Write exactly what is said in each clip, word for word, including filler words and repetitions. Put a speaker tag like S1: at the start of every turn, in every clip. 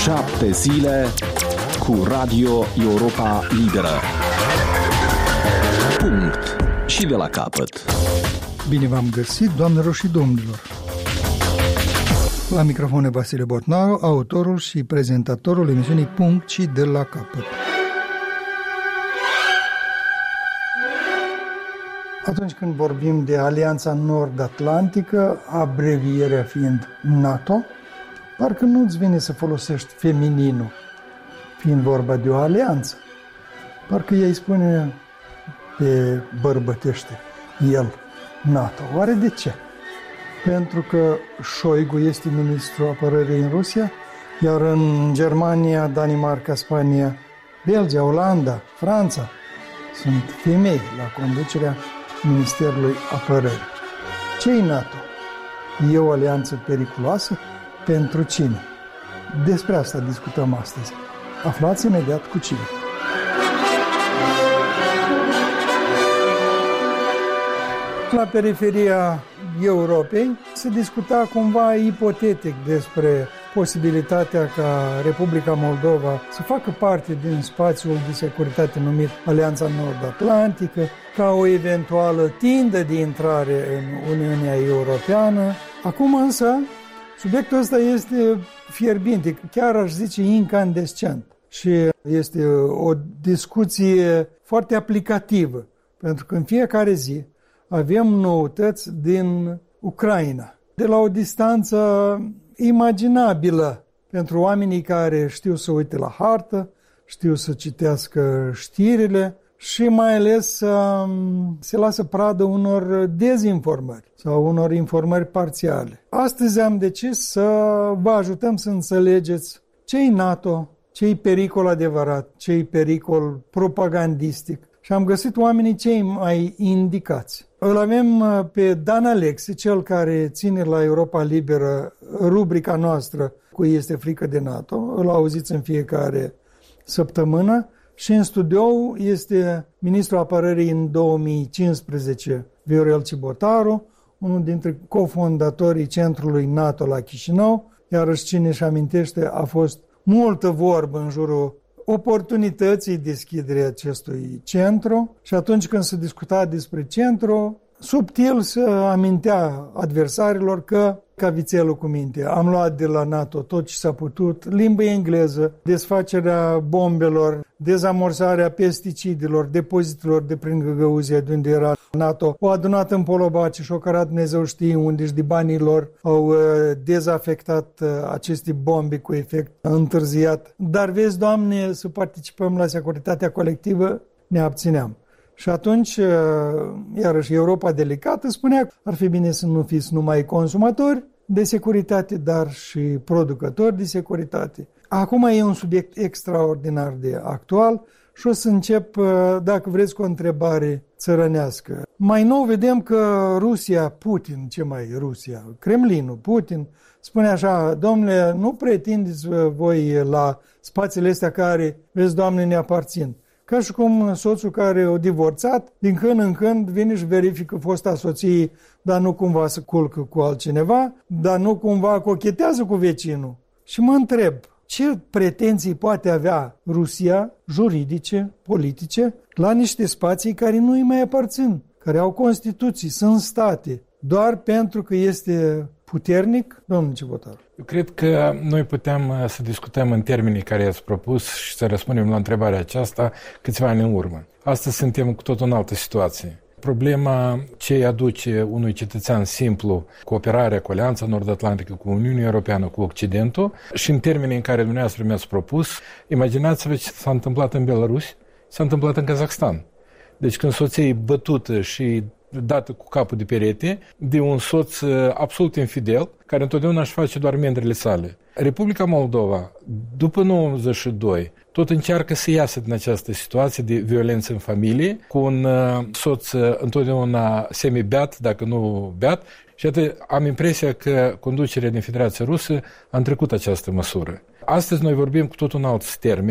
S1: Șapte zile cu Radio Europa Liberă. Punct. Și de la capăt.
S2: Bine v-am găsit, doamnelor și domnilor. La microfon Vasile Botnaru, autorul și prezentatorul emisiunii Punct și de la capăt. Atunci când vorbim de Alianța Nord-Atlantică, abrevierea fiind NATO, parcă nu-ți vine să folosești femininul, fiind vorba de o alianță. Parcă ei spune pe bărbătește, el, NATO. Oare de ce? Pentru că Șoigu este ministrul apărării în Rusia, iar în Germania, Danemarca, Spania, Belgia, Olanda, Franța sunt femei la conducerea Ministerului Apărării. Ce-i NATO? E o alianță periculoasă? Pentru cine? Despre asta discutăm astăzi. Aflați imediat cu cine. La periferia Europei se discuta cumva ipotetic despre posibilitatea ca Republica Moldova să facă parte din spațiul de securitate numit Alianța Nord-Atlantică, ca o eventuală tindă de intrare în Uniunea Europeană. Acum însă, subiectul ăsta este fierbinte, chiar aș zice incandescent. Și este o discuție foarte aplicativă, pentru că în fiecare zi avem noutăți din Ucraina, de la o distanță imaginabilă pentru oamenii care știu să uite la hartă, știu să citească știrile și mai ales să se lasă pradă unor dezinformări sau unor informări parțiale. Astăzi am decis să vă ajutăm să înțelegeți ce-i NATO, ce-i pericol adevărat, ce-i pericol propagandistic. Și am găsit oamenii cei mai indicați. Îl avem pe Dan Alexe, cel care ține la Europa Liberă rubrica noastră cu Este frică de NATO. Îl auziți în fiecare săptămână. Și în studio este ministrul apărării în două mii cincisprezece, Viorel Cibotaru, unul dintre cofondatorii centrului NATO la Chișinău. Iarăși cine își amintește, a fost multă vorbă în jurul oportunității deschiderii acestui centru și atunci când se discuta despre centru, subtil se amintea adversarilor că, ca vițelul cu minte, am luat de la NATO tot ce s-a putut, limbă engleză, desfacerea bombelor, dezamorsarea pesticidelor, depozitelor de prin Găgăuzia, de unde era NATO, o adunat în Polobaci și o cărat Dumnezeu știe unde și de banii lor au dezafectat aceste bombe cu efect întârziat. Dar vezi, Doamne, să participăm la securitatea colectivă, ne abțineam. Și atunci, iarăși, Europa delicată spunea că ar fi bine să nu fiți numai consumatori de securitate, dar și producători de securitate. Acum e un subiect extraordinar de actual și o să încep, dacă vreți, cu o întrebare țărănească. Mai nou vedem că Rusia, Putin, ce mai e Rusia? Kremlinul, Putin, spune așa, domnule, nu pretindeți voi la spațiile astea care, vezi, Doamne, ne aparțin. Ca și cum soțul care a divorțat, din când în când vine și verifică fosta soție, dar nu cumva se culcă cu altcineva, dar nu cumva cochetează cu vecinul. Și mă întreb, ce pretenții poate avea Rusia, juridice, politice, la niște spații care nu îi mai aparțin, care au Constituții, sunt state, doar pentru că este puternic? Domnul Cibotaru.
S3: Eu cred că noi putem să discutăm în termenii care i-ați propus și să răspundem la întrebarea aceasta câțiva ani în urmă. Astăzi suntem cu tot în altă situație. Problema ce îi aduce unui cetățean simplu cooperarea cu Alianța Nord-Atlantică, cu Uniunea Europeană, cu Occidentul și în termenii în care dumneavoastră mi-ați propus, imaginați-vă ce s-a întâmplat în Belarus, s-a întâmplat în Kazakhstan. Deci când soția e bătută și dată cu capul de perete de un soț absolut infidel, care întotdeauna își face doar mendrele sale. Republica Moldova, după nouăzeci și doi, tot încearcă să iasă din această situație de violență în familie, cu un soț întotdeauna semi-beat, dacă nu beat, și atât am impresia că conducerea din Federația Rusă a întrecut această măsură. Astăzi noi vorbim cu tot un alt termen,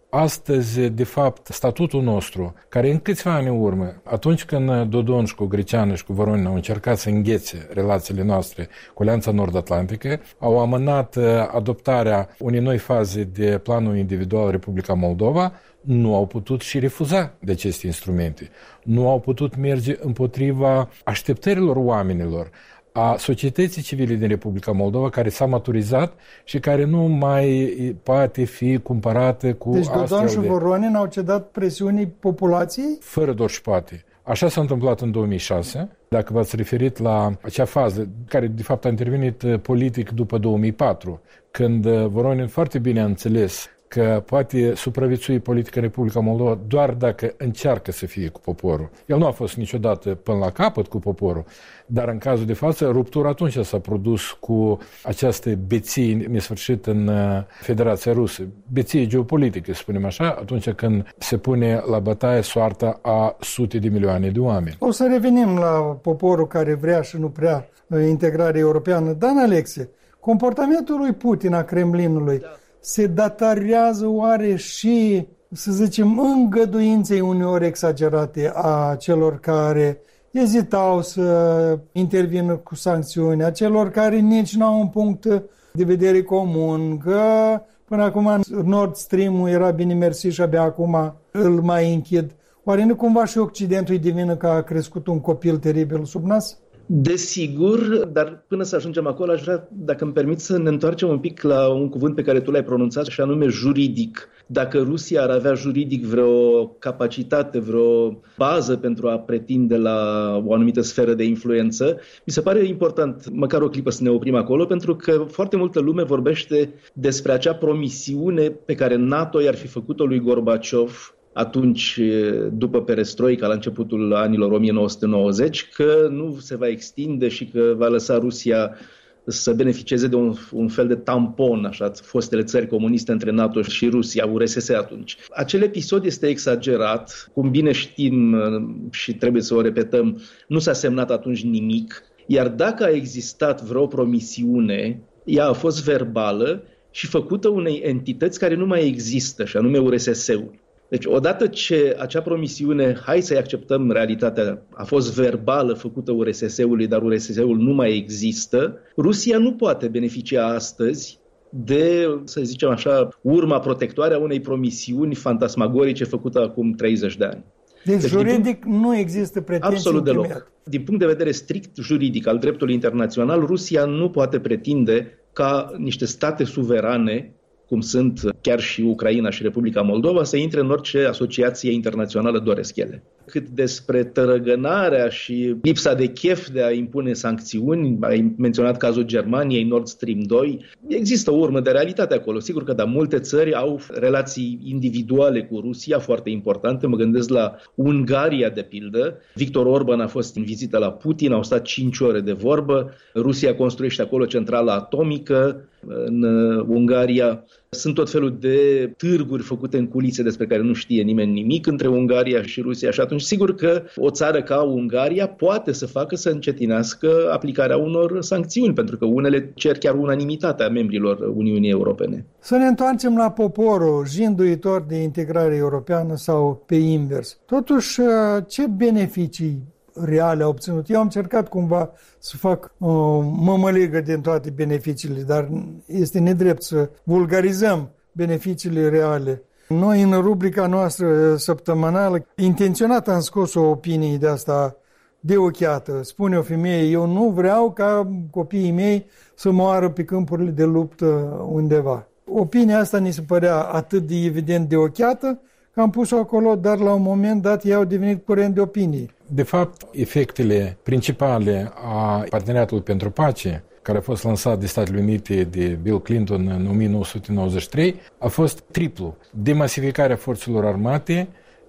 S3: astăzi, de fapt, statutul nostru, care în câțiva ani în urmă, atunci când Dodon și cu Greceanu și cu Voronin au încercat să înghețe relațiile noastre cu Alianța Nord-Atlantică, au amânat adoptarea unei noi faze de planul individual Republica Moldova, nu au putut și refuza de aceste instrumente. Nu au putut merge împotriva așteptărilor oamenilor, a societății civile din Republica Moldova, care s-a maturizat și care nu mai poate fi cumpărată cu
S2: deci Dodon și
S3: de...
S2: Voronin au cedat presiunii populației?
S3: Fără doar și poate. Așa s-a întâmplat în două mii șase, dacă v-ați referit la acea fază, care de fapt a intervenit politic după două mii patru, când Voronin foarte bine a înțeles că poate supraviețui politica Republica Moldova doar dacă încearcă să fie cu poporul. El nu a fost niciodată până la capăt cu poporul, dar în cazul de față, ruptura atunci s-a produs cu această beție nesfârșită în Federația Rusă, beție geopolitică, să spunem așa, atunci când se pune la bătaie soarta a sute de milioane de oameni.
S2: O să revenim la poporul care vrea și nu prea integrare europeană. Dan Alexe, comportamentul lui Putin, a Kremlinului, da, se datorează oare și, să zicem, îngăduinței uneori exagerate a celor care ezitau să intervină cu sancțiuni, a celor care nici nu au un punct de vedere comun, că până acum Nord Stream-ul era bine mersi și abia acum îl mai închid. Oare nu cumva și Occidentul îi devină că a crescut un copil teribil sub nas?
S4: Desigur, dar până să ajungem acolo, aș vrea, dacă îmi permiți, să ne întoarcem un pic la un cuvânt pe care tu l-ai pronunțat, și anume juridic. Dacă Rusia ar avea juridic vreo capacitate, vreo bază pentru a pretinde la o anumită sferă de influență, mi se pare important, măcar o clipă, să ne oprim acolo, pentru că foarte multă lume vorbește despre acea promisiune pe care NATO i-ar fi făcut-o lui Gorbaciov atunci, după perestroica, la începutul anilor o mie nouă sute nouăzeci, că nu se va extinde și că va lăsa Rusia să beneficieze de un, un fel de tampon, așa, fostele țări comuniste între NATO și Rusia, U R S S atunci. Acel episod este exagerat, cum bine știm și trebuie să o repetăm, nu s-a semnat atunci nimic, iar dacă a existat vreo promisiune, ea a fost verbală și făcută unei entități care nu mai există, și anume U R S S-ul. Deci, odată ce acea promisiune, hai să-i acceptăm realitatea, a fost verbală, făcută U R S S-ului, dar U R S S-ul nu mai există, Rusia nu poate beneficia astăzi de, să zicem așa, urma protectoare a unei promisiuni fantasmagorice făcută acum treizeci de ani.
S2: Deci, deci juridic punct, nu există pretenții.
S4: Absolut deloc. Din punct de vedere strict juridic al dreptului internațional, Rusia nu poate pretinde ca niște state suverane, cum sunt chiar și Ucraina și Republica Moldova, să intre în orice asociație internațională doresc ele. Cât despre tărăgânarea și lipsa de chef de a impune sancțiuni, ai menționat cazul Germaniei, Nord Stream doi, există o urmă de realitate acolo. Sigur că da, multe țări au relații individuale cu Rusia foarte importante, mă gândesc la Ungaria de pildă. Victor Orban a fost în vizită la Putin, au stat cinci ore de vorbă, Rusia construiește acolo centrala atomică, în Ungaria sunt tot felul de târguri făcute în culițe despre care nu știe nimeni nimic între Ungaria și Rusia și atunci sigur că o țară ca Ungaria poate să facă să încetinească aplicarea unor sancțiuni, pentru că unele cer chiar unanimitatea membrilor Uniunii Europene.
S2: Să ne întoarcem la poporul jinduitor de integrare europeană sau pe invers. Totuși, ce beneficii reale a obținut? Eu am încercat cumva să fac o mămăligă din toate beneficiile, dar este nedrept să vulgarizăm beneficiile reale. Noi, în rubrica noastră săptămânală, intenționat am scos o opinie de asta deocheată. Spune o femeie, eu nu vreau ca copiii mei să moară pe câmpurile de luptă undeva. Opinia asta ni se părea atât de evident deocheată că am pus-o acolo, dar la un moment dat ei au devenit curent de opinii.
S3: De fapt, efectele principale a Parteneriatului pentru Pace, care a fost lansat de Statele Unite de Bill Clinton în o mie nouă sute nouăzeci și trei, a fost triplu. Demasificarea forțelor armate,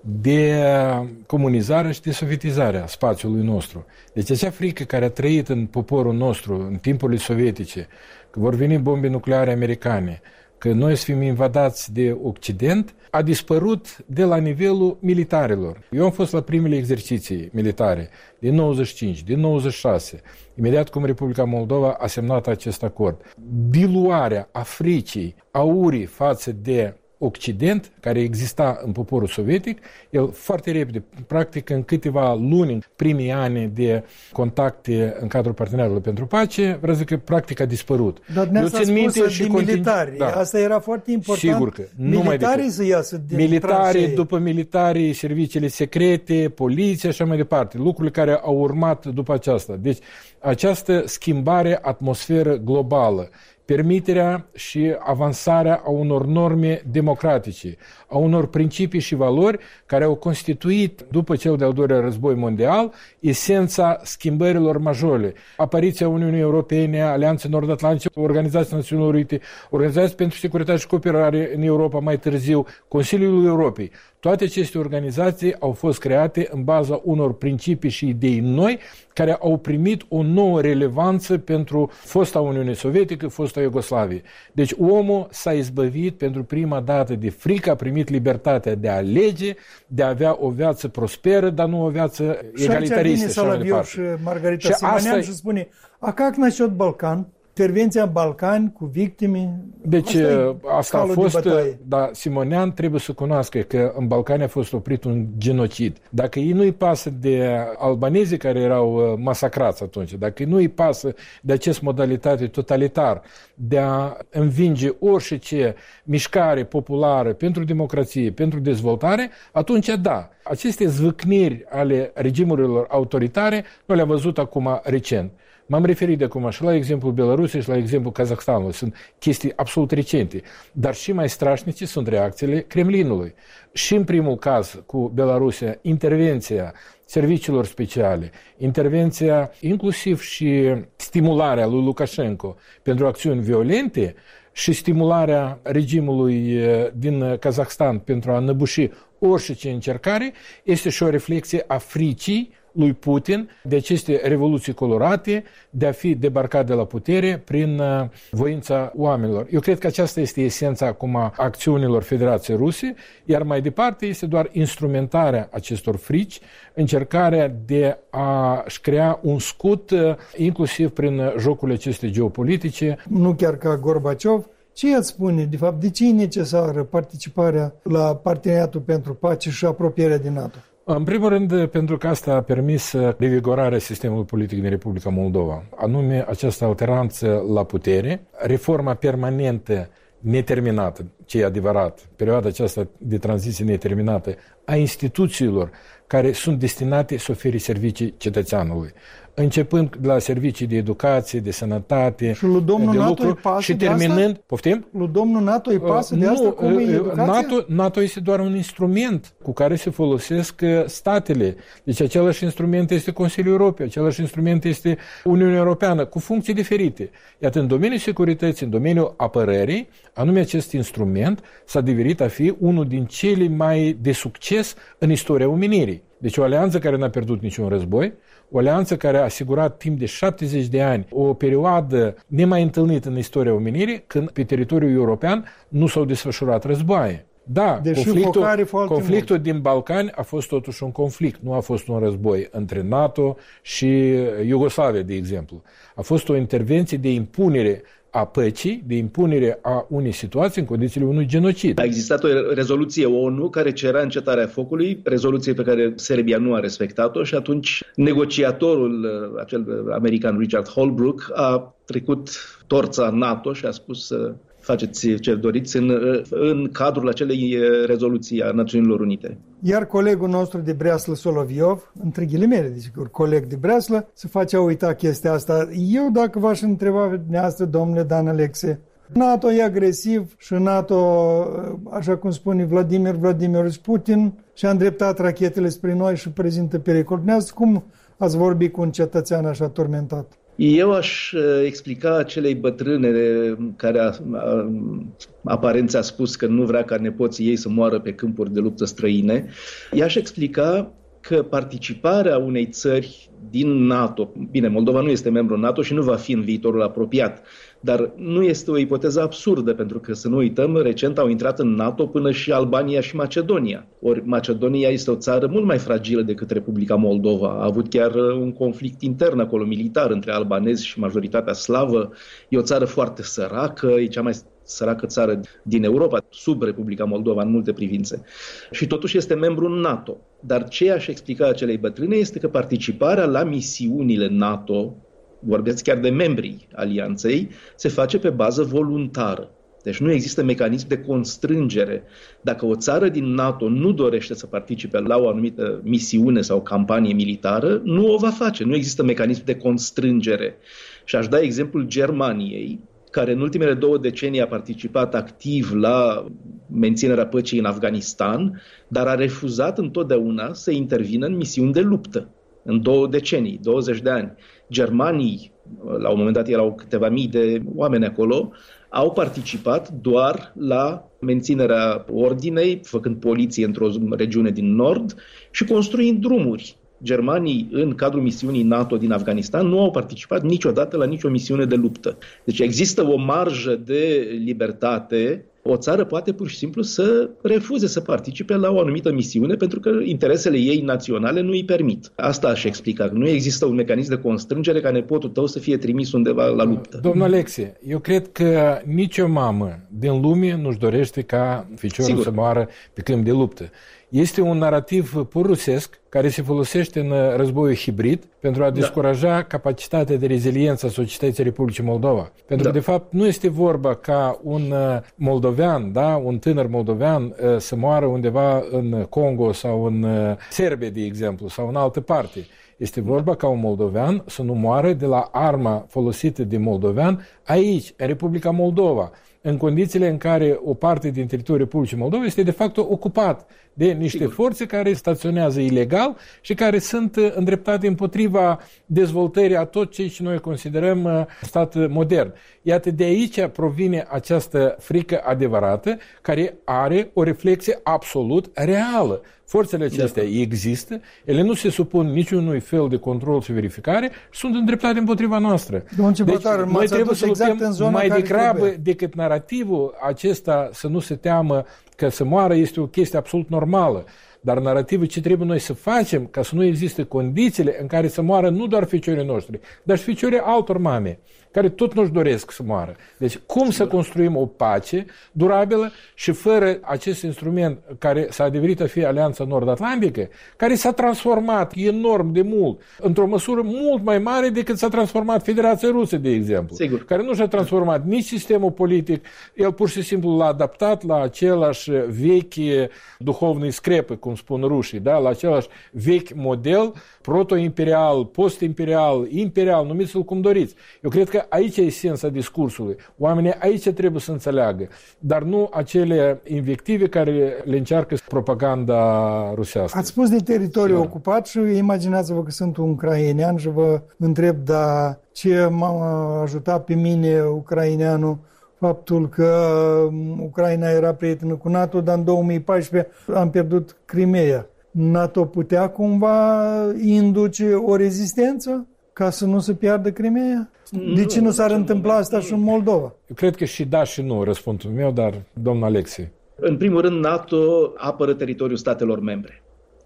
S3: de comunizare și de sovietizarea spațiului nostru. Deci acea frică care a trăit în poporul nostru în timpurile sovietice, că vor veni bombe nucleare americane, că noi să fim invadați de Occident, a dispărut de la nivelul militarilor. Eu am fost la primele exerciții militare din nouăzeci și cinci, din nouăzeci și șase, imediat cum Republica Moldova a semnat acest acord. Diluarea a fricii, a urii față de Occident, care exista în poporul sovietic, el foarte repede, practic în câteva luni, în primii ani de contacte în cadrul Parteneriatului pentru Pace, vreau să zic că practic a dispărut.
S2: Dar ne-ați spus și de militari. Da. Asta era foarte important.
S3: Sigur că.
S2: Militarii să iasă din
S3: Militarii,
S2: tranșee.
S3: după militarii, serviciile secrete, poliția și așa mai departe. Lucrurile care au urmat după aceasta. Deci, această schimbare atmosferă globală, permiterea și avansarea a unor norme democratice, a unor principii și valori care au constituit, după cel de-al doilea război mondial, esența schimbărilor majore. Apariția Uniunii Europene, Alianței Nord-Atlantice, Organizația Națiunilor Unite, Organizația pentru Securitate și Cooperare în Europa mai târziu, Consiliul Europei. Toate aceste organizații au fost create în baza unor principii și idei noi care au primit o nouă relevanță pentru fosta Uniune Sovietică, fosta Iugoslavie. Deci omul s-a izbăvit pentru prima dată de frică, a primit libertatea de a alege, de a avea o viață prosperă, dar nu o viață egalitaristă.
S2: Și aici vine și Margarita și Simonyan asta... și spune, a как насчет Balcan? Intervenția în Balcani cu victime.
S3: Deci asta, asta a fost, dar Simonyan trebuie să cunoască că în Balcani a fost oprit un genocid. Dacă ei nu-i pasă de albanezii care erau masacrați atunci, dacă nu-i pasă de acest modalitate totalitar de a învinge orice mișcare populară pentru democrație, pentru dezvoltare, atunci da, aceste zvâcniri ale regimurilor autoritare nu le-am văzut acum recent. M-am referit de acum și la exemplul Belarusiei și la exemplul Kazahstanului. Sunt chestii absolut recente. Dar și mai strașnice sunt reacțiile Kremlinului. Și în primul caz cu Belarusia, intervenția serviciilor speciale, intervenția inclusiv și stimularea lui Lukashenko pentru acțiuni violente și stimularea regimului din Kazahstan pentru a înăbuși orice încercare, este și o reflexie a fricii lui Putin de aceste revoluții colorate, de a fi debarcat de la putere prin voința oamenilor. Eu cred că aceasta este esența acum a acțiunilor Federației Ruse, iar mai departe este doar instrumentarea acestor frici, încercarea de a-și crea un scut, inclusiv prin jocurile aceste geopolitice.
S2: Nu chiar ca Gorbaciov. Ce i-ați spune, de fapt, de ce e necesară participarea la Parteneriatul pentru Pace și apropierea din NATO?
S3: În primul rând, pentru că asta a permis revigorarea sistemului politic din Republica Moldova, anume această alternanță la putere, reforma permanentă neterminată, ce e adevărat, perioada aceasta de tranziție neterminată a instituțiilor care sunt destinate să ofere servicii cetățeanului, începând de la servicii de educație, de sănătate,
S2: și lui domnul
S3: de
S2: NATO
S3: lucru și terminând, poftim?
S2: Lui domnul NATO îi pasă de asta? Cum e educația?
S3: NATO, NATO este doar un instrument cu care se folosesc statele. Deci același instrument este Consiliul Europei, același instrument este Uniunea Europeană, cu funcții diferite. Iată, în domeniul securității, în domeniul apărării, anume acest instrument s-a devenit a fi unul din cele mai de succes în istoria omenirii. Deci o alianță care n-a pierdut niciun război, o alianță care a asigurat timp de șaptezeci de ani o perioadă nemai întâlnită în istoria omenirii, când pe teritoriul european nu s-au desfășurat războaie. Da,
S2: deci
S3: conflictul, conflictul din Balcani a fost totuși un conflict, nu a fost un război între NATO și Iugoslavia, de exemplu. A fost o intervenție de impunere a păcii, de impunere a unei situații în condițiile unui genocid.
S4: A existat o rezoluție ONU care cerea încetarea focului, rezoluție pe care Serbia nu a respectat-o și atunci negociatorul, acel american Richard Holbrooke, a trecut torța NATO și a spus să faceți ce doriți în, în cadrul acelei rezoluții a Națiunilor Unite.
S2: Iar colegul nostru de Breaslă, Soloviov, între ghilimele, desigur, coleg de Breaslă, se face a uita chestia asta. Eu, dacă v-aș întreba pe dumneavoastră, domnule Dan Alexe, NATO e agresiv și NATO, așa cum spune Vladimir Vladimirovich Putin, și-a îndreptat rachetele spre noi și prezintă pericol. Dumneavoastră, cum ați vorbit cu un cetățean așa turmentat?
S4: Eu aș explica acelei bătrâne care a, a, aparent a spus că nu vrea ca nepoții ei să moară pe câmpuri de luptă străine. I-aș explica că participarea unei țări din NATO, bine, Moldova nu este membru NATO și nu va fi în viitorul apropiat, Dar nu este o ipoteză absurdă, pentru că, să nu uităm, recent au intrat în NATO până și Albania și Macedonia. Ori Macedonia este o țară mult mai fragilă decât Republica Moldova. A avut chiar un conflict intern acolo, militar, între albanezi și majoritatea slavă. E o țară foarte săracă, e cea mai săracă țară din Europa, sub Republica Moldova în multe privințe. Și totuși este membru în NATO. Dar ce aș explica acelei bătrâne este că participarea la misiunile NATO, vorbeți chiar de membrii alianței, se face pe bază voluntară. Deci nu există mecanism de constrângere. Dacă o țară din NATO nu dorește să participe la o anumită misiune sau campanie militară, nu o va face. Nu există mecanism de constrângere. Și aș da exemplul Germaniei, care în ultimele două decenii a participat activ la menținerea păcii în Afganistan, dar a refuzat întotdeauna să intervină în misiuni de luptă. În două decenii, douăzeci de ani. Germanii, la un moment dat erau câteva mii de oameni acolo, au participat doar la menținerea ordinei, făcând poliție într-o regiune din nord și construind drumuri. Germanii, în cadrul misiunii NATO din Afganistan, nu au participat niciodată la nicio misiune de luptă. Deci există o marjă de libertate. O țară poate pur și simplu să refuze să participe la o anumită misiune pentru că interesele ei naționale nu îi permit. Asta aș explica. Nu există un mecanism de constrângere ca nepotul tău să fie trimis undeva la luptă.
S3: Domnul Alexie, eu cred că nicio mamă din lume nu-și dorește ca ficiorul Sigur. să moară pe câmp de luptă. Este un narativ pur rusesc care se folosește în războiul hibrid pentru a descuraja da. capacitatea de reziliență a societății Republicii Moldova. Pentru da. că, de fapt, nu este vorba ca un moldovean, da, un tânăr moldovean să moară undeva în Congo sau în Serbia, de exemplu, sau în altă parte. Este vorba ca un moldovean să nu moară de la arma folosită de moldovean aici, în Republica Moldova, în condițiile în care o parte din teritoriul Republicii Moldova este de fapt ocupat de niște Sigur. forțe care staționează ilegal și care sunt îndreptate împotriva dezvoltării a tot ce noi considerăm stat modern. Iată, de aici provine această frică adevărată care are o reflexie absolut reală. Forțele acestea de există, ele nu se supun niciunui fel de control și verificare și sunt îndreptate împotriva noastră. Deci noi trebuie să exact luptăm mai degrabă trebuie. decât narativul acesta să nu se teamă că să moară este o chestie absolut normală. Dar narativul ce trebuie noi să facem ca să nu existe condițiile în care să moară nu doar ficiorii noștri, dar și ficiorii altor mame, care tot nu-și doresc să moară. Deci cum să construim o pace durabilă și fără acest instrument care s-a adeverit a fi Alianța Nord-Atlantică, care s-a transformat enorm de mult, într-o măsură mult mai mare decât s-a transformat Federația Rusă, de exemplu,
S4: Sigur.
S3: care nu și-a transformat nici sistemul politic, el pur și simplu l-a adaptat la același vechi duhovnii screpă, cum spun rușii, da? La același vechi model proto-imperial, post-imperial, imperial, numiți-l cum doriți. Eu cred că aici e esența discursului. Oamenii aici trebuie să înțeleagă, dar nu acele invective care le încearcă propaganda rusească.
S2: Ați spus de teritoriu da. ocupat și imaginați-vă că sunt un ucrainean și vă întreb, dar ce m-a ajutat pe mine ucraineanul faptul că Ucraina era prietenă cu NATO, dar în două mii paisprezece am pierdut Crimea. NATO putea cumva induce o rezistență ca să nu se piardă Crimea? De ce nu s-ar întâmpla asta și în Moldova?
S3: Eu cred că și da și nu, răspunsul meu, dar domnul Alexie.
S4: În primul rând, NATO apără teritoriul statelor membre.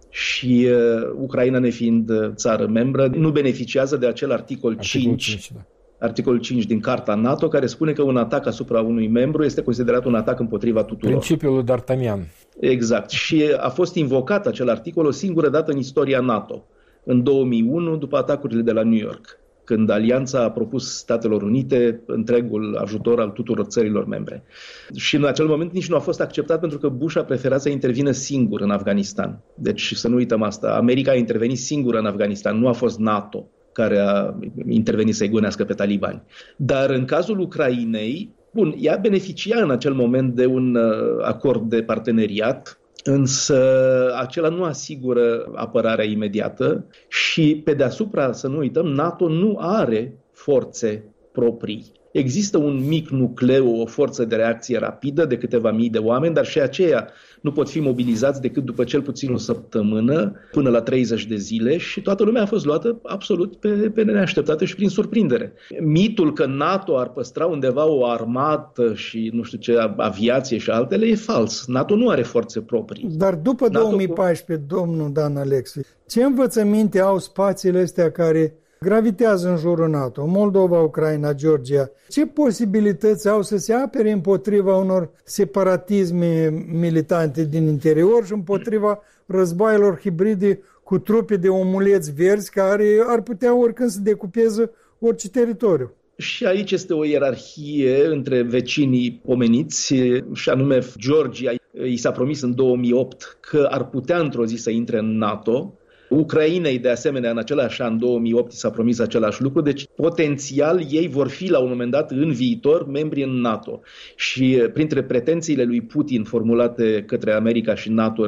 S4: Și uh, Ucraina, nefiind țară membră, nu beneficiază de acel articol, articol cinci, cinci da. articolul cinci din Carta NATO, care spune că un atac asupra unui membru este considerat un atac împotriva tuturor.
S3: Principiul D'Artagnan.
S4: Exact. Și a fost invocat acel articol o singură dată în istoria NATO, în două mii unu, după atacurile de la New York, când Alianța a propus Statelor Unite întregul ajutor al tuturor țărilor membre. Și în acel moment nici nu a fost acceptat pentru că Bush a preferat să intervină singur în Afganistan. Deci să nu uităm asta. America a intervenit singură în Afganistan, nu a fost NATO care a intervenit să-i gonească pe talibani. Dar în cazul Ucrainei, bun, ea beneficia în acel moment de un acord de parteneriat, însă acela nu asigură apărarea imediată și pe deasupra, să nu uităm, NATO nu are forțe proprii. Există un mic nucleu, o forță de reacție rapidă de câteva mii de oameni, dar și aceia nu pot fi mobilizați decât după cel puțin o săptămână, până la treizeci de zile, și toată lumea a fost luată absolut pe, pe neașteptate și prin surprindere. Mitul că NATO ar păstra undeva o armată și nu știu ce, aviație și altele, e fals. NATO nu are forțe proprii.
S2: Dar după NATO... două mii paisprezece, domnul Dan Alexiu, ce învățăminte au spațiile astea care gravitează în jurul NATO, Moldova, Ucraina, Georgia? Ce posibilități au să se apere împotriva unor separatisme militante din interior și împotriva războaielor hibride cu trupe de omuleți verzi care ar putea oricând să decupeze orice teritoriu?
S4: Și aici este o ierarhie între vecinii pomeniți, și anume Georgia i s-a promis în două mii opt că ar putea într-o zi să intre în NATO. Ucrainei, de asemenea, în același an, două mii opt, s-a promis același lucru, deci potențial ei vor fi la un moment dat în viitor membri în NATO. Și printre pretențiile lui Putin formulate către America și NATO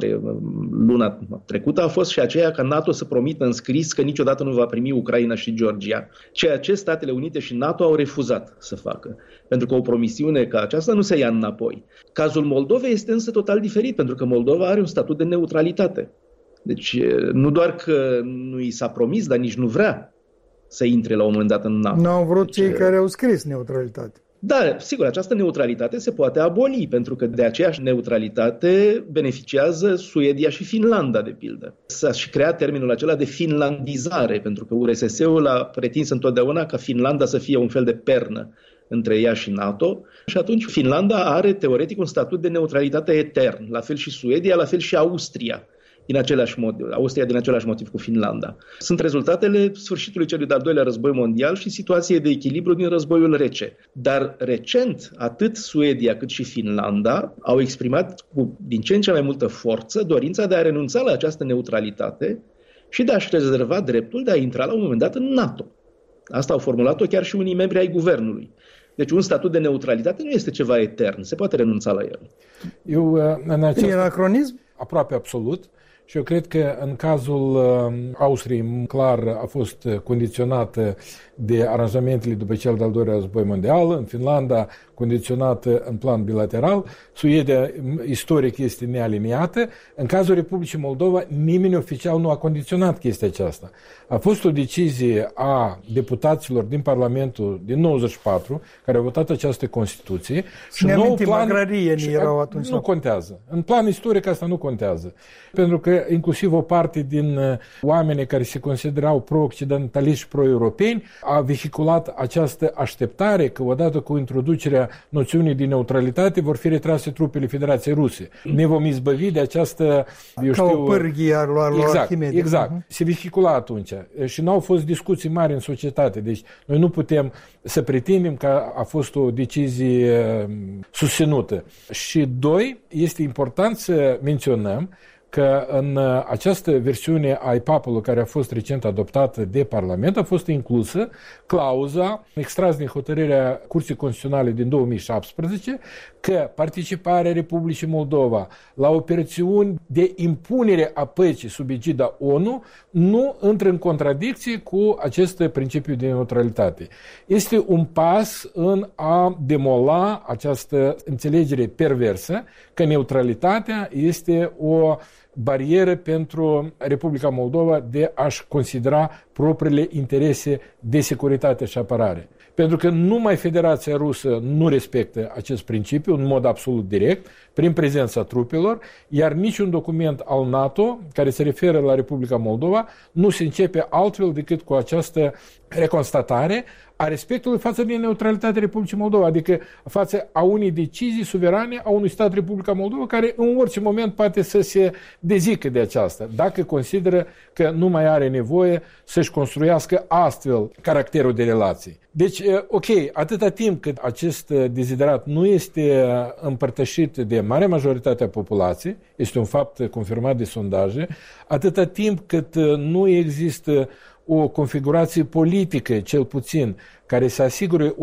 S4: luna trecută a fost și aceea ca NATO să promită în scris că niciodată nu va primi Ucraina și Georgia, ceea ce Statele Unite și NATO au refuzat să facă, pentru că o promisiune ca aceasta nu se ia înapoi. Cazul Moldovei este însă total diferit, pentru că Moldova are un statut de neutralitate. Deci nu doar că nu i s-a promis, dar nici nu vrea să intre la un moment dat în NATO.
S2: Nu au vrut
S4: deci,
S2: cei care au scris neutralitate.
S4: Da, sigur, această neutralitate se poate aboli, pentru că de aceeași neutralitate beneficiază Suedia și Finlanda, de pildă. S-a și creat termenul acela de finlandizare, pentru că U R S S-ul a pretins întotdeauna ca Finlanda să fie un fel de pernă între ea și NATO, și atunci Finlanda are teoretic un statut de neutralitate etern, la fel și Suedia, la fel și Austria. Din același motiv, Austria din același motiv cu Finlanda. Sunt rezultatele sfârșitului celui de-al doilea război mondial și situației de echilibru din războiul rece. Dar recent, atât Suedia cât și Finlanda au exprimat cu din ce în ce mai multă forță dorința de a renunța la această neutralitate și de a-și rezerva dreptul de a intra la un moment dat în NATO. Asta au formulat-o chiar și unii membri ai guvernului. Deci un statut de neutralitate nu este ceva etern, se poate renunța la el.
S3: Eu, în acest...
S2: E anacronism?
S3: Aproape absolut. Și eu cred că în cazul Austriei, clar, a fost condiționată de aranjamentele după cel de-al doilea război mondial, în Finlanda condiționată în plan bilateral, Suedia istoric este nealiniată. În cazul Republicii Moldova, nimeni oficial nu a condiționat chestia aceasta. A fost o decizie a deputaților din Parlamentul din nouăzeci și patru, care au votat această Constituție.
S2: Și ne amintim, agrarienii erau atunci.
S3: Nu contează. În plan istoric asta nu contează. Pentru că inclusiv o parte din oamenii care se considerau pro-occidentaliști și pro-europeni a vehiculat această așteptare că odată cu introducerea noțiunii de neutralitate vor fi retrase trupele Federației Ruse. Ne vom izbăvi de această, eu
S2: Ca
S3: știu...
S2: o pârghie ar lua
S3: exact,
S2: Arhimede.
S3: exact. Uh-huh. Se vehicula atunci. Și n-au fost discuții mari în societate. Deci noi nu putem să pretindem că a fost o decizie susținută. Și doi, este important să menționăm că în această versiune a I P A P-ului care a fost recent adoptată de Parlament a fost inclusă clauza extras din hotărârea Curții Constituționale din două mii șaptesprezece că participarea Republicii Moldova la operațiuni de impunere a păcii sub egida ONU nu intră în contradicție cu acest principiu de neutralitate. Este un pas în a demola această înțelegere perversă că neutralitatea este o barieră pentru Republica Moldova de a-și considera propriile interese de securitate și apărare. Pentru că numai Federația Rusă nu respectă acest principiu în mod absolut direct, prin prezența trupelor, iar niciun document al NATO care se referă la Republica Moldova nu se începe altfel decât cu această reconstatare a respectului față de neutralitatea Republicii Moldova, adică față a unei decizii suverane a unui stat Republica Moldova care în orice moment poate să se dezică de aceasta, dacă consideră că nu mai are nevoie să-și construiască astfel caracterul de relații. Deci, ok, atâta timp cât acest deziderat nu este împărtășit de marea majoritate a populației, este un fapt confirmat de sondaje, atâta timp cât nu există o configurație politică, cel puțin, care să asigure o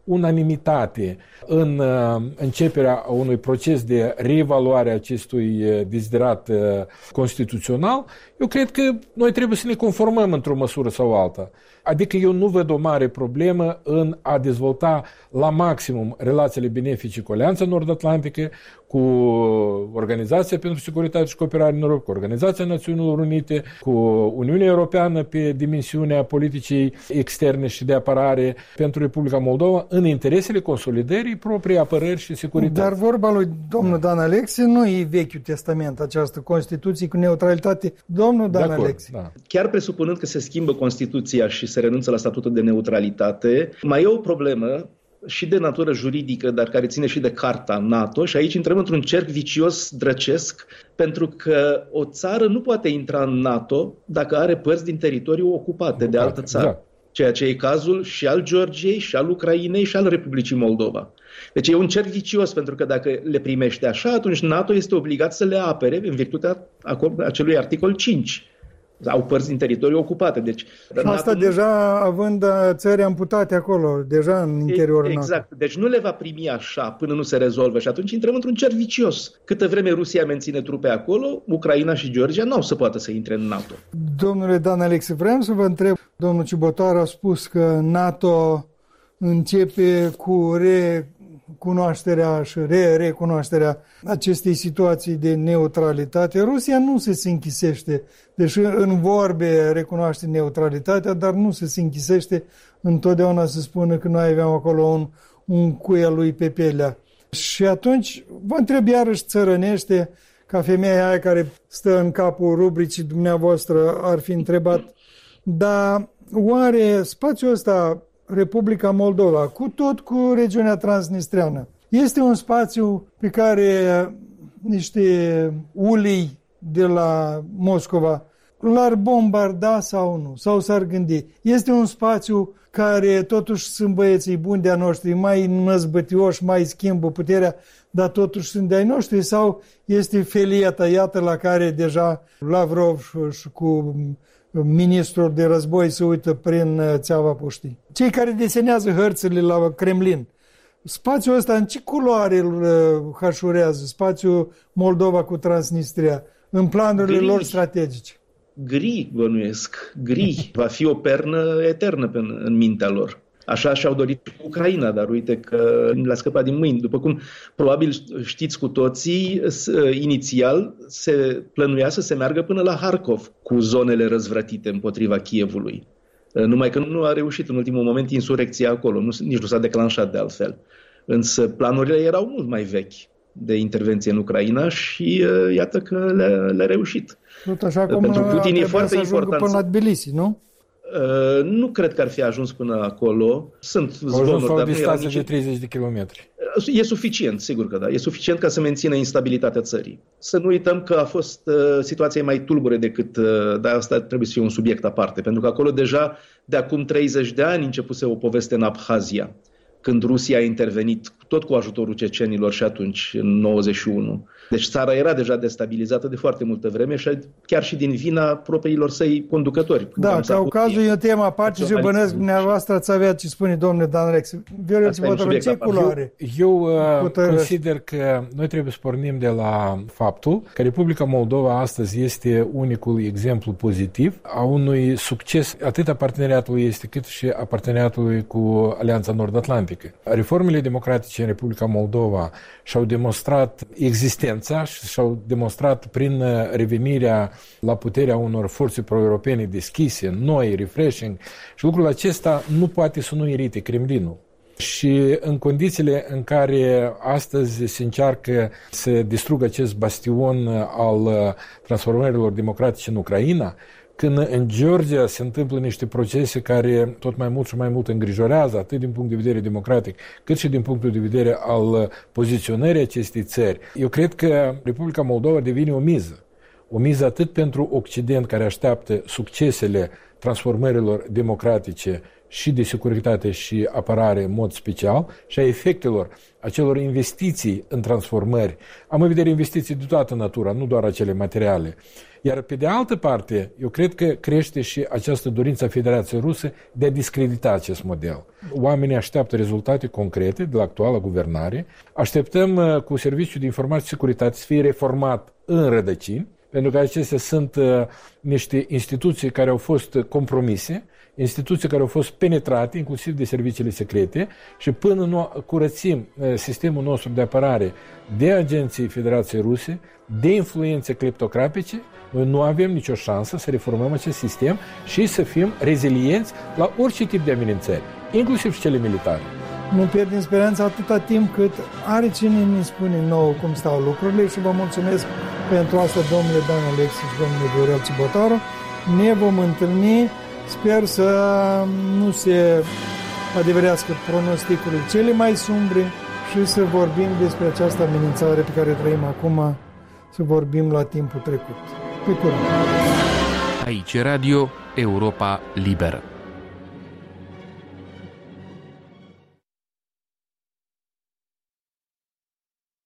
S3: unanimitate în începerea unui proces de reevaluare a acestui deziderat constituțional, eu cred că noi trebuie să ne conformăm într-o măsură sau alta. Adică eu nu văd o mare problemă în a dezvolta la maximum relațiile benefice cu Alianța Nord-Atlantică, cu Organizația pentru Securitate și Cooperare în Europa, cu Organizația Națiunilor Unite, cu Uniunea Europeană pe dimensiunea politicii externe și de apărare pentru Republica Moldova în interesele consolidării proprii apărări și securității.
S2: Dar vorba lui domnul Dan Alexe nu e Vechiul Testament, această Constituție cu neutralitate. Domnul Dan Alexe.
S3: Da.
S4: Chiar presupunând că se schimbă Constituția și se renunță la statutul de neutralitate, mai e o problemă și de natură juridică, dar care ține și de Carta NATO, și aici intrăm într-un cerc vicios drăcesc, pentru că o țară nu poate intra în NATO dacă are părți din teritoriu ocupate Ocupat, de altă țară. Da. Ceea ce e cazul și al Georgiei, și al Ucrainei, și al Republicii Moldova. Deci e un cerc vicios, pentru că dacă le primește așa, atunci NATO este obligat să le apere în virtutea acelui articol cinci. Au părți din teritoriu ocupate. Deci,
S2: și asta NATO deja având țări amputate acolo, deja în interiorul NATO.
S4: Exact. Deci nu le va primi așa până nu se rezolvă și atunci intrăm într-un cerc vicios. Câtă vreme Rusia menține trupe acolo, Ucraina și Georgia nu au să poată să intre în NATO.
S2: Domnule Dan Alexe, vreau să vă întreb, domnul Ciubotar a spus că NATO începe cu re... cunoașterea și re-recunoașterea acestei situații de neutralitate. Rusia nu se se închisește, deși în vorbe recunoaște neutralitatea, dar nu se se închisește, întotdeauna se spune că noi aveam acolo un, un cuie lui pe pielea. Și atunci vă întreb iarăși țărănește, ca femeia aia care stă în capul rubricii dumneavoastră ar fi întrebat, dar oare spațiul ăsta, Republica Moldova, cu tot cu regiunea transnistreană, este un spațiu pe care niște ulii de la Moscova l-ar bombarda sau nu, sau s-ar gândi. Este un spațiu care totuși sunt băieții buni de-a noștri, mai năzbătioși, mai schimbă puterea, dar totuși sunt de-ai noștri, sau este felia tăiată la care deja Lavrov și cu ministrul de război se uită prin țeava puștii. Cei care desenează hărțile la Kremlin, spațiul ăsta în ce culoare îl hășurează, spațiul Moldova cu Transnistria, în planurile gri. lor strategice?
S4: Gri, bănuiesc. Gri. Va fi o pernă eternă în, în mintea lor. Așa și-au dorit Ucraina, dar uite că le-a scăpat din mâini. După cum probabil știți cu toții, inițial se plănuia să se meargă până la Harkov cu zonele răzvrătite împotriva Kievului. Numai că nu a reușit în ultimul moment insurecția acolo, nu, nici nu s-a declanșat de altfel. Însă planurile erau mult mai vechi de intervenție în Ucraina și iată că le-a, le-a reușit.
S2: Tot așa cum
S4: pentru Putin e foarte important
S2: până la Tbilisi, nu?
S4: Uh, nu cred că ar fi ajuns până acolo. Sunt zvonuri,
S3: dar
S4: o
S3: distanță de treizeci de kilometri.
S4: E suficient, sigur că da. E suficient ca să mențină instabilitatea țării. Să nu uităm că a fost uh, situația mai tulbure decât, uh, dar asta trebuie să fie un subiect aparte, pentru că acolo deja de acum treizeci de ani începuse o poveste în Abhazia, când Rusia a intervenit tot cu ajutorul cecenilor și atunci, în nouăzeci și unu. Deci țara era deja destabilizată de foarte multă vreme și chiar și din vina propriilor săi conducători.
S2: Da, Caucazul e o temă aparte și eu bănesc dumneavoastră ați avea ce spune domnule Dan Alexe. Ce culoare?
S3: Eu, eu consider că noi trebuie să pornim de la faptul că Republica Moldova astăzi este unicul exemplu pozitiv a unui succes atât a parteneriatului este cât și a parteneriatului cu Alianța Nord-Atlantică. Reformele democratice în Republica Moldova și-au demonstrat existența și și-au demonstrat prin revenirea la puterea unor forțe pro-europene deschise, noi, refreshing, și lucrul acesta nu poate să nu irite Kremlinul. Și în condițiile în care astăzi se încearcă să distrugă acest bastion al transformărilor democratice în Ucraina, când în Georgia se întâmplă niște procese care tot mai mult și mai mult îngrijorează, atât din punct de vedere democratic, cât și din punctul de vedere al poziționării acestei țări, eu cred că Republica Moldova devine o miză. O miză atât pentru Occident, care așteaptă succesele transformărilor democratice și de securitate și apărare în mod special și a efectelor acelor investiții în transformări. Am în vedere investiții de toată natura, nu doar acele materiale. Iar pe de altă parte, eu cred că crește și această dorință a Federației Ruse de a discredita acest model. Oamenii așteaptă rezultate concrete de la actuala guvernare. Așteptăm cu Serviciul de Informație și Securitate să fie reformat în rădăcini, pentru că acestea sunt uh, niște instituții care au fost compromise, instituții care au fost penetrate, inclusiv de serviciile secrete, și până nu curățim uh, sistemul nostru de apărare de agenții Federației Ruse, de influențe cleptocratice, noi nu avem nicio șansă să reformăm acest sistem și să fim rezilienți la orice tip de amenințări, inclusiv și cele militare.
S2: Nu pierdem speranța atâta timp cât are cine ne spune nouă cum stau lucrurile și vă mulțumesc pentru asta, domnule Dan Alexis și domnule Viorel Cibotaru. Ne vom întâlni, sper să nu se adeverească pronosticului cele mai sumbre și să vorbim despre această amenințare pe care trăim acum, să vorbim la timpul trecut. Pe curând!
S1: Aici Radio Europa Liberă.